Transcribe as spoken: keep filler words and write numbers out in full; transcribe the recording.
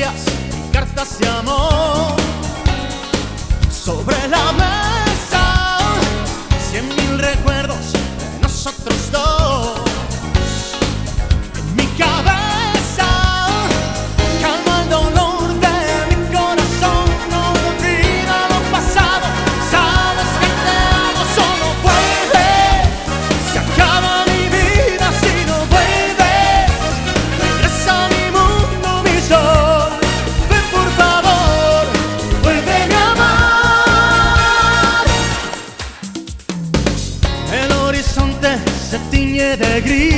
fotografías y cartas de amor sobre la mesa, cien mil recuerdos de nosotros dos. En mi cabeza calma el dolor de mi corazón, no olvida lo pasado, sabes que te amo, solo vuelve, se acaba mi vida si no vuelves, regresa a mi mundo, mi sol, ven por favor, vuélveme a amar. El horizonte se tiñe de gris,